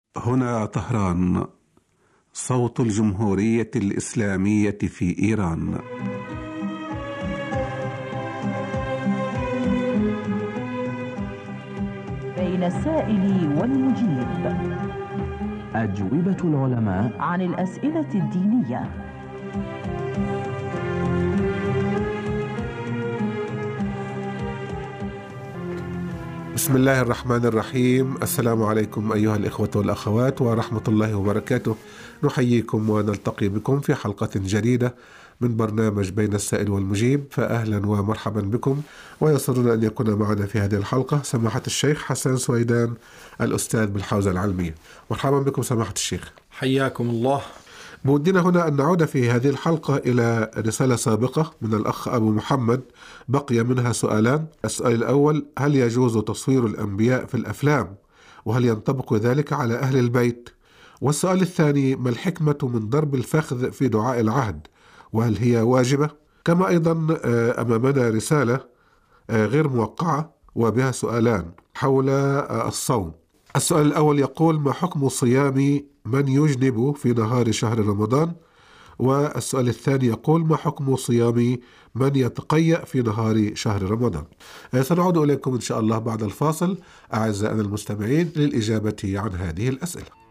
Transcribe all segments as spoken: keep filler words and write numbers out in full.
هنا طهران، صوت الجمهورية الإسلامية في إيران. بين السائل والمجيب، أجوبة العلماء عن الأسئلة الدينية. بسم الله الرحمن الرحيم. السلام عليكم أيها الإخوة والأخوات ورحمة الله وبركاته. نحييكم ونلتقي بكم في حلقة جديدة من برنامج بين السائل والمجيب، فأهلا ومرحبا بكم. ويسرنا أن يكون معنا في هذه الحلقة سماحة الشيخ حسان سويدان الأستاذ بالحوزة العلمية. مرحبا بكم سماحة الشيخ. حياكم الله. بودنا هنا أن نعود في هذه الحلقة إلى رسالة سابقة من الأخ أبو محمد، بقي منها سؤالان. السؤال الأول: هل يجوز تصوير الأنبياء في الأفلام؟ وهل ينطبق ذلك على أهل البيت؟ والسؤال الثاني: ما الحكمة من ضرب الفخذ في دعاء العهد؟ وهل هي واجبة؟ كما أيضا أمامنا رسالة غير موقعة وبها سؤالان حول الصوم. السؤال الأول يقول: ما حكم صيام من يجنب في نهار شهر رمضان؟ والسؤال الثاني يقول: ما حكم صيام من يتقيأ في نهار شهر رمضان؟ سنعود إليكم إن شاء الله بعد الفاصل أعزائنا المستمعين للإجابة عن هذه الأسئلة.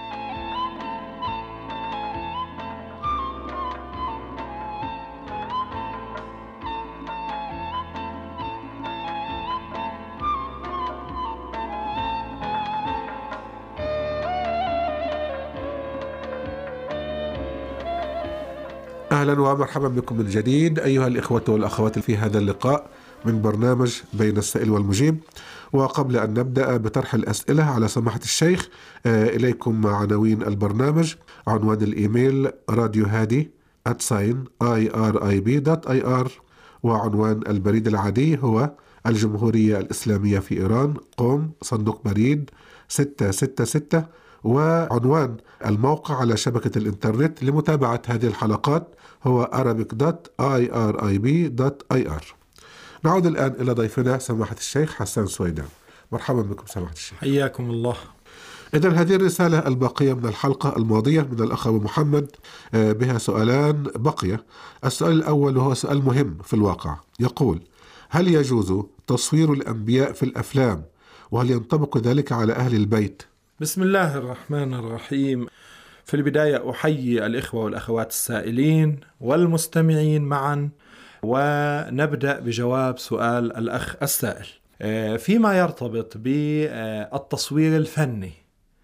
أهلا ومرحبا بكم من جديد أيها الإخوة والأخوات في هذا اللقاء من برنامج بين السائل والمجيب. وقبل أن نبدأ بطرح الأسئلة على سماحة الشيخ، إليكم عناوين البرنامج. عنوان الإيميل راديو هادي آت ساين آي آر آي بي دوت آي آر، وعنوان البريد العادي هو الجمهورية الإسلامية في إيران، قم صندوق بريد ستة ستة ستة. وعنوان الموقع على شبكة الإنترنت لمتابعة هذه الحلقات هو arabic دوت آي آر آي بي دوت آي آر. نعود الآن إلى ضيفنا سماحة الشيخ حسان سويدان. مرحبا بكم سماحة الشيخ. حياكم الله. إذن هذه الرسالة الباقية من الحلقة الماضية من الأخ أبو محمد بها سؤالان بقية. السؤال الأول وهو سؤال مهم في الواقع، يقول: هل يجوز تصوير الأنبياء في الأفلام؟ وهل ينطبق ذلك على أهل البيت؟ بسم الله الرحمن الرحيم. في البداية أحيي الإخوة والأخوات السائلين والمستمعين معا، ونبدأ بجواب سؤال الأخ السائل فيما يرتبط بالتصوير الفني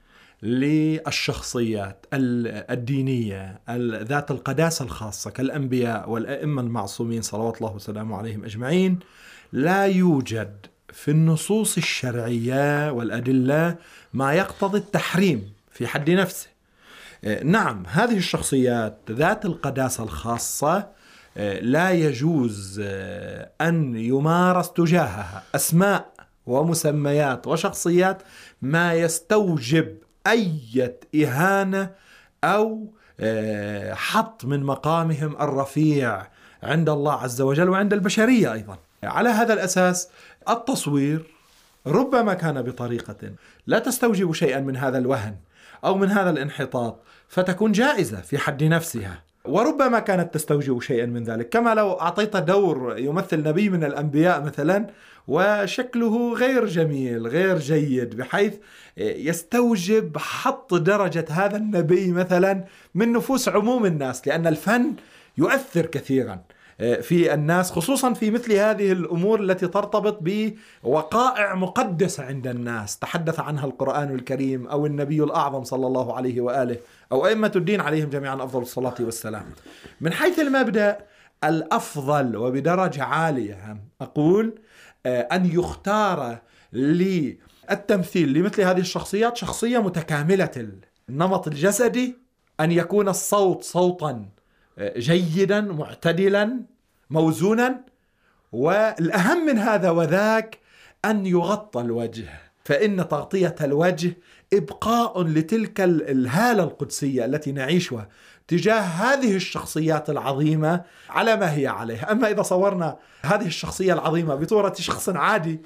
للشخصيات الدينية ذات القداسة الخاصة كالأنبياء والأئمة المعصومين صلوات الله وسلامه عليهم أجمعين. لا يوجد في النصوص الشرعية والأدلة ما يقتضي التحريم في حد نفسه. نعم، هذه الشخصيات ذات القداسة الخاصة لا يجوز أن يمارس تجاهها أسماء ومسميات وشخصيات ما يستوجب أي إهانة أو حط من مقامهم الرفيع عند الله عز وجل وعند البشرية أيضا. على هذا الأساس التصوير ربما كان بطريقة لا تستوجب شيئا من هذا الوهن أو من هذا الانحطاط فتكون جائزة في حد نفسها، وربما كانت تستوجب شيئا من ذلك، كما لو أعطيت دور يمثل نبي من الأنبياء مثلا وشكله غير جميل غير جيد بحيث يستوجب حط درجة هذا النبي مثلا من نفوس عموم الناس، لأن الفن يؤثر كثيرا في الناس، خصوصا في مثل هذه الأمور التي ترتبط بوقائع مقدسة عند الناس تحدث عنها القرآن الكريم أو النبي الأعظم صلى الله عليه وآله أو أئمة الدين عليهم جميعا أفضل الصلاة والسلام. من حيث المبدأ الأفضل وبدرجة عالية أقول أن يختار للتمثيل لمثل هذه الشخصيات شخصية متكاملة النمط الجسدي، أن يكون الصوت صوتا جيدا معتدلا موزونا، والأهم من هذا وذاك أن يغطى الوجه، فإن تغطية الوجه إبقاء لتلك الهالة القدسية التي نعيشها تجاه هذه الشخصيات العظيمة على ما هي عليه. أما إذا صورنا هذه الشخصية العظيمة بصورة شخص عادي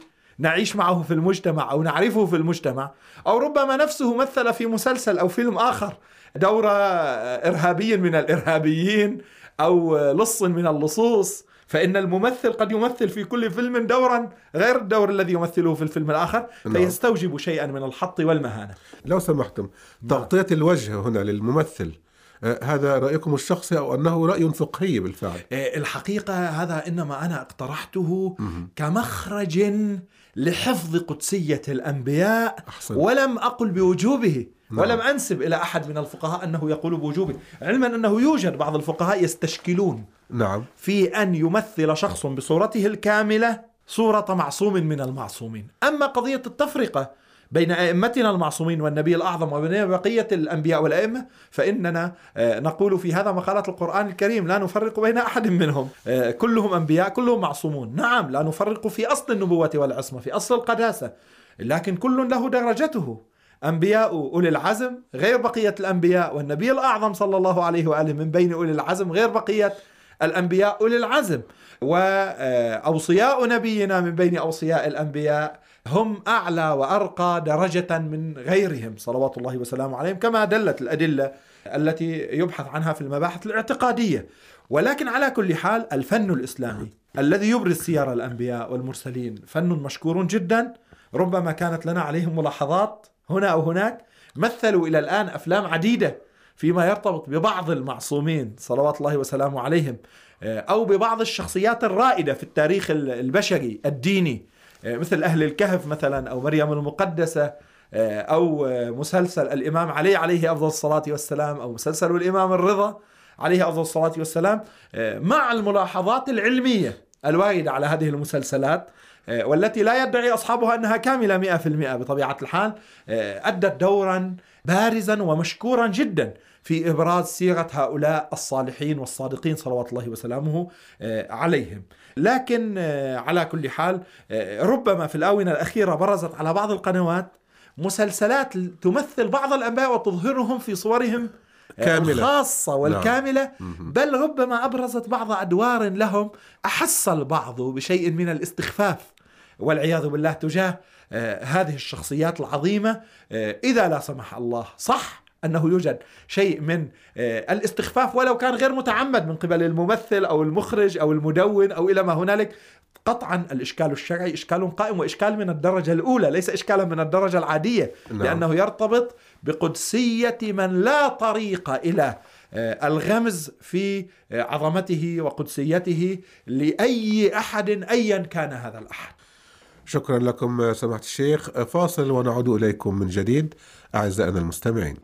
نعيش معه في المجتمع أو نعرفه في المجتمع، أو ربما نفسه مثل في مسلسل أو فيلم آخر دور إرهابي من الإرهابيين أو لص من اللصوص، فإن الممثل قد يمثل في كل فيلم دورا غير الدور الذي يمثله في الفيلم الآخر، فيستوجب شيئا من الحط والمهانة. لو سمحتم، تغطية الوجه هنا للممثل، هذا رأيكم الشخصي أو أنه رأي فقهي بالفعل؟ الحقيقة هذا إنما أنا اقترحته كمخرج لحفظ قدسية الأنبياء. أحسن. ولم أقل بوجوبه. نعم. ولم أنسب إلى أحد من الفقهاء أنه يقول بوجوبه، علما أنه يوجد بعض الفقهاء يستشكلون نعم. في أن يمثل شخص بصورته الكاملة صورة معصوم من المعصومين. أما قضية التفرقة بين أئمتنا المعصومين والنبي الأعظم وبين بقية الأنبياء والأئمة، فإننا نقول في هذا مقالات القرآن الكريم لا نفرق بين أحد منهم، كلهم أنبياء كلهم معصومون. نعم، لا نفرق في أصل النبوة والعصمة، في أصل القداسة، لكن كل له درجته. أنبياء أولي العزم غير بقية الأنبياء، والنبي الأعظم صلى الله عليه وآله من بين أولي العزم غير بقية الأنبياء أولي العزم، وأوصياء نبينا من بين أوصياء الأنبياء هم أعلى وأرقى درجة من غيرهم صلوات الله وسلامه عليهم، كما دلت الأدلة التي يبحث عنها في المباحث الاعتقادية. ولكن على كل حال الفن الإسلامي الذي يبرز سير الأنبياء والمرسلين فن مشكور جدا. ربما كانت لنا عليهم ملاحظات هنا أو هناك. مثلوا إلى الآن أفلام عديدة فيما يرتبط ببعض المعصومين صلوات الله وسلامه عليهم، أو ببعض الشخصيات الرائدة في التاريخ البشري الديني، مثل أهل الكهف مثلا، أو مريم المقدسة، أو مسلسل الإمام علي عليه أفضل الصلاة والسلام، أو مسلسل الإمام الرضا عليه أفضل الصلاة والسلام، مع الملاحظات العلمية الواردة على هذه المسلسلات، والتي لا يدعي أصحابها أنها كاملة مئة في المئة بطبيعة الحال، أدت دورا بارزا ومشكورا جدا في إبراز سيرة هؤلاء الصالحين والصادقين صلوات الله وسلامه عليهم. لكن على كل حال ربما في الآونة الأخيرة برزت على بعض القنوات مسلسلات تمثل بعض الأنبياء وتظهرهم في صورهم كاملة. الخاصة والكاملة. نعم. بل ربما أبرزت بعض أدوار لهم أحس البعض بشيء من الاستخفاف والعياذ بالله تجاه هذه الشخصيات العظيمة. إذا لا سمح الله صح أنه يوجد شيء من الاستخفاف ولو كان غير متعمد من قبل الممثل أو المخرج أو المدون أو إلى ما هنالك، قطعا الإشكال الشرعي إشكال قائم، وإشكال من الدرجة الأولى ليس إشكالا من الدرجة العادية. نعم. لأنه يرتبط بقدسية من لا طريق إلى الغمز في عظمته وقدسيته لأي أحد أيا كان هذا الأحد. شكرا لكم سماحة الشيخ. فاصل ونعود إليكم من جديد أعزائنا المستمعين.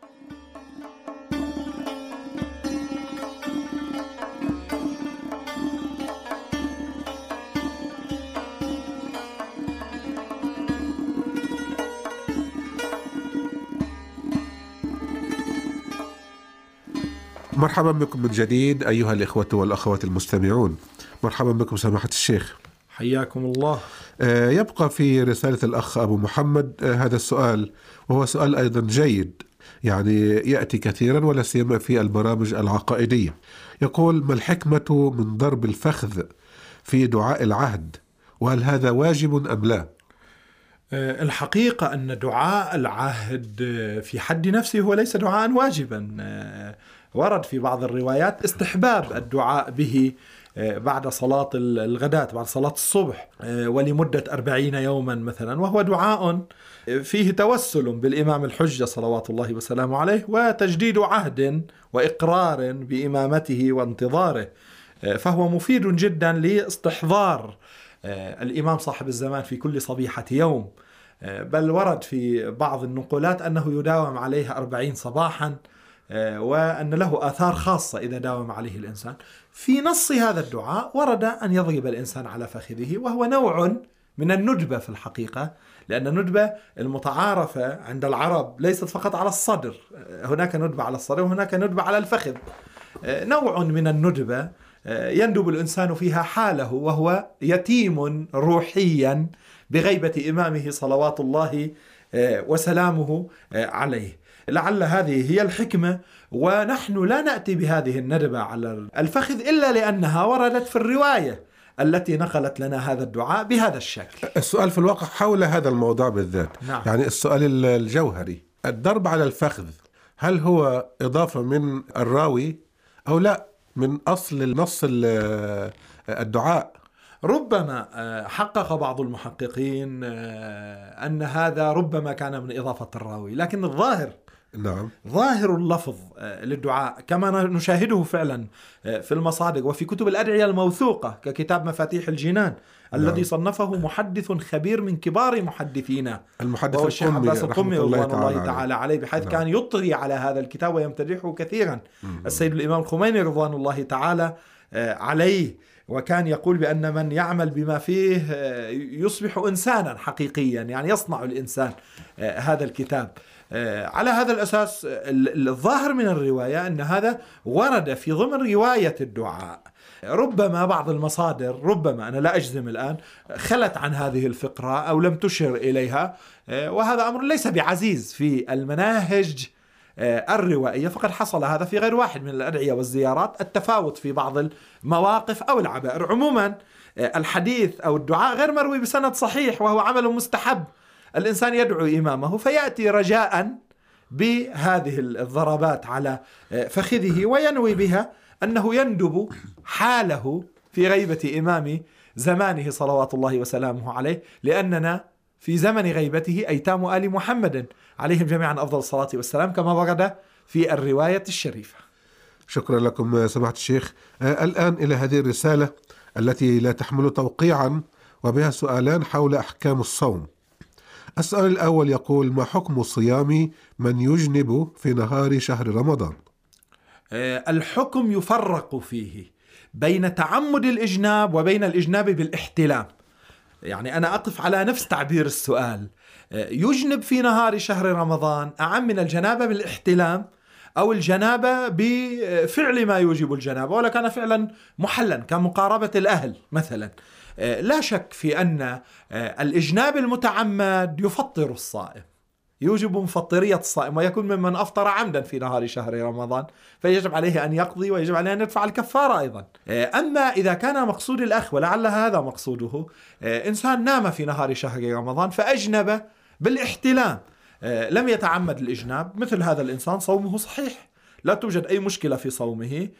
مرحبا بكم من جديد أيها الإخوة والأخوات المستمعون. مرحبا بكم سماحة الشيخ. حياكم الله. يبقى في رسالة الأخ أبو محمد هذا السؤال، وهو سؤال أيضا جيد، يعني يأتي كثيرا ولا سيما في البرامج العقائدية. يقول: ما الحكمة من ضرب الفخذ في دعاء العهد، وهل هذا واجب أم لا؟ الحقيقة أن دعاء العهد في حد نفسه هو ليس دعاء واجبا. ورد في بعض الروايات استحباب الدعاء به بعد صلاة الغداة، بعد صلاة الصبح، ولمدة أربعين يوما مثلا، وهو دعاء فيه توسل بالإمام الحجة صلوات الله وسلامه عليه، وتجديد عهد وإقرار بإمامته وانتظاره، فهو مفيد جدا لاستحضار الإمام صاحب الزمان في كل صبيحة يوم. بل ورد في بعض النقولات أنه يداوم عليه أربعين صباحا، وأن له آثار خاصة إذا داوم عليه الإنسان. في نص هذا الدعاء ورد أن يضرب الإنسان على فخذه، وهو نوع من الندبة في الحقيقة، لأن الندبة المتعارفة عند العرب ليست فقط على الصدر، هناك ندبة على الصدر وهناك ندبة على الفخذ. نوع من الندبة يندب الإنسان فيها حاله وهو يتيم روحيا بغيبة إمامه صلوات الله وسلامه عليه. لعل هذه هي الحكمة، ونحن لا نأتي بهذه الندبة على الفخذ إلا لأنها وردت في الرواية التي نقلت لنا هذا الدعاء بهذا الشكل. السؤال في الواقع حول هذا الموضوع بالذات. نعم. يعني السؤال الجوهري، الضرب على الفخذ هل هو إضافة من الراوي أو لا من أصل النص الدعاء؟ ربما حقق بعض المحققين أن هذا ربما كان من إضافة الراوي، لكن الظاهر نعم ظاهر اللفظ للدعاء كما نشاهده فعلا في المصادق وفي كتب الأدعية الموثوقة ككتاب مفاتيح الجنان نعم. الذي صنفه محدث خبير من كبار محدثينا المحدث الشيخ عباس القمي رضوان الله تعالى, تعالى عليه، بحيث نعم. كان يطري على هذا الكتاب ويمتدحه كثيرا. مم. السيد الإمام الخميني رضوان الله تعالى عليه، وكان يقول بأن من يعمل بما فيه يصبح إنسانا حقيقيا، يعني يصنع الإنسان هذا الكتاب. على هذا الأساس الظاهر من الرواية أن هذا ورد في ضمن رواية الدعاء. ربما بعض المصادر، ربما أنا لا أجزم الآن، خلت عن هذه الفقرة أو لم تشر إليها، وهذا أمر ليس بعزيز في المناهج الروائية، فقد حصل هذا في غير واحد من الأدعية والزيارات، التفاوت في بعض المواقف أو العبائر. عموما الحديث أو الدعاء غير مروي بسند صحيح، وهو عمل مستحب، الإنسان يدعو إمامه فيأتي رجاء بهذه الضربات على فخذه وينوي بها أنه يندب حاله في غيبة إمام زمانه صلوات الله وسلامه عليه، لأننا في زمن غيبته أيتام آل محمد عليهم جميعا أفضل الصلاة والسلام كما ورد في الرواية الشريفة. شكرا لكم سماحة الشيخ. الآن إلى هذه الرسالة التي لا تحمل توقيعا وبها سؤالان حول أحكام الصوم. السؤال الأول يقول: ما حكم صيام من يجنب في نهار شهر رمضان؟ الحكم يفرق فيه بين تعمد الإجناب وبين الإجناب بالاحتلام. يعني أنا أقف على نفس تعبير السؤال، يجنب في نهار شهر رمضان أعم من الجنابة بالاحتلام أو الجنابة بفعل ما يوجب الجنابة، ولا كان فعلا محلا كمقاربة الأهل مثلا. لا شك في أن الإجناب المتعمد يفطر الصائم، يوجب مفطرية الصائم، ويكون ممن أفطر عمدا في نهار شهر رمضان، فيجب عليه أن يقضي ويجب عليه أن يدفع الكفارة أيضا. أما إذا كان مقصود الأخ، ولعل هذا مقصوده، إنسان نام في نهار شهر رمضان فأجنب بالاحتلام، لم يتعمد الإجناب، مثل هذا الإنسان صومه صحيح، لا توجد أي مشكلة في صومه،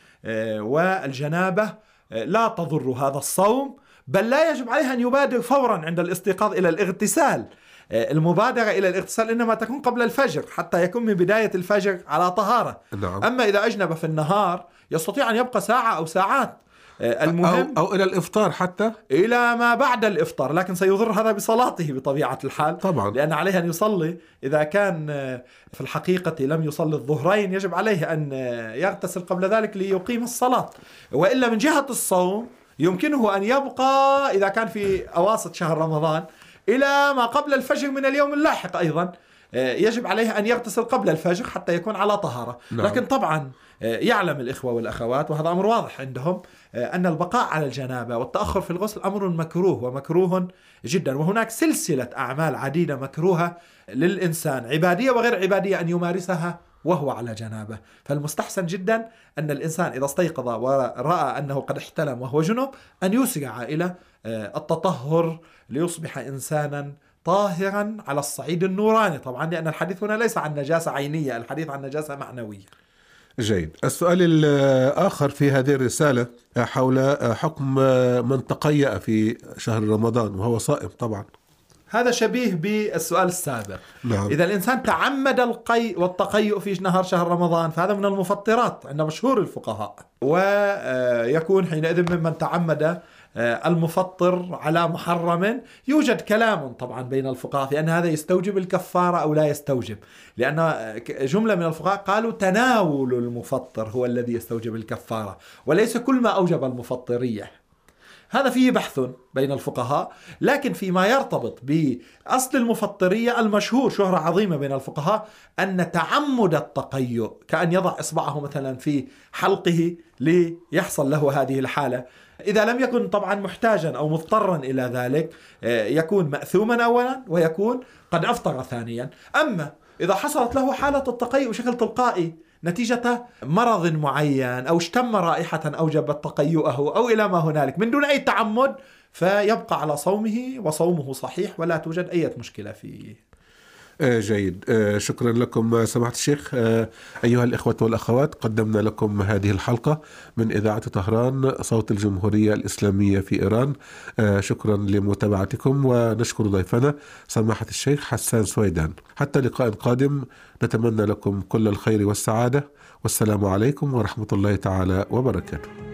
والجنابة لا تضر هذا الصوم، بل لا يجب عليه أن يبادر فورا عند الاستيقاظ إلى الاغتسال. المبادرة إلى الاغتسال إنما تكون قبل الفجر حتى يكون من بداية الفجر على طهارة. نعم. أما إذا أجنب في النهار يستطيع أن يبقى ساعة أو ساعات، المهم أو, أو إلى الإفطار، حتى إلى ما بعد الإفطار، لكن سيضر هذا بصلاته بطبيعة الحال طبعا، لأن عليه أن يصلي. إذا كان في الحقيقة لم يصلي الظهرين يجب عليه أن يغتسل قبل ذلك ليقيم الصلاة. وإلا من جهة الصوم يمكنه أن يبقى إذا كان في أواسط شهر رمضان إلى ما قبل الفجر من اليوم اللاحق، أيضا يجب عليه أن يغتسل قبل الفجر حتى يكون على طهارة. نعم. لكن طبعا يعلم الإخوة والأخوات، وهذا أمر واضح عندهم، أن البقاء على الجنابة والتأخر في الغسل أمر مكروه ومكروه جدا، وهناك سلسلة أعمال عديدة مكروهة للإنسان عبادية وغير عبادية أن يمارسها وهو على جنابه. فالمستحسن جدا أن الإنسان إذا استيقظ ورأى أنه قد احتلم وهو جنب أن يسرع إلى التطهر ليصبح إنسانا طاهرا على الصعيد النوراني، طبعا لأن الحديث هنا ليس عن نجاسة عينية، الحديث عن نجاسة معنوية. جيد. السؤال الآخر في هذه الرسالة حول حكم من تقيأ في شهر رمضان وهو صائم. طبعا هذا شبيه بالسؤال السابق. نعم. إذا الإنسان تعمد القيء والتقيؤ في نهار شهر رمضان فهذا من المفطرات عند مشهور الفقهاء، ويكون حينئذ ممن تعمد المفطر على محرم. يوجد كلام طبعا بين الفقهاء في أن هذا يستوجب الكفارة أو لا يستوجب، لأن جملة من الفقهاء قالوا تناول المفطر هو الذي يستوجب الكفارة وليس كل ما أوجب المفطرية. هذا فيه بحث بين الفقهاء، لكن فيما يرتبط بأصل المفطرية المشهور شهرة عظيمة بين الفقهاء أن تعمد التقيؤ كأن يضع إصبعه مثلا في حلقه ليحصل له هذه الحالة، إذا لم يكن طبعا محتاجا أو مضطرا إلى ذلك يكون مأثوما أولا ويكون قد أفطر ثانيا. أما إذا حصلت له حالة التقيؤ بشكل تلقائي نتيجة مرض معين أو اشتم رائحة أوجبت تقيؤه أو إلى ما هنالك من دون أي تعمد، فيبقى على صومه وصومه صحيح ولا توجد أي مشكلة فيه. آه جيد. آه شكرا لكم سماحة الشيخ. آه أيها الإخوة والأخوات، قدمنا لكم هذه الحلقة من إذاعة طهران صوت الجمهورية الإسلامية في إيران. آه شكرا لمتابعتكم، ونشكر ضيفنا سماحة الشيخ حسان سويدان. حتى لقاء قادم، نتمنى لكم كل الخير والسعادة، والسلام عليكم ورحمة الله تعالى وبركاته.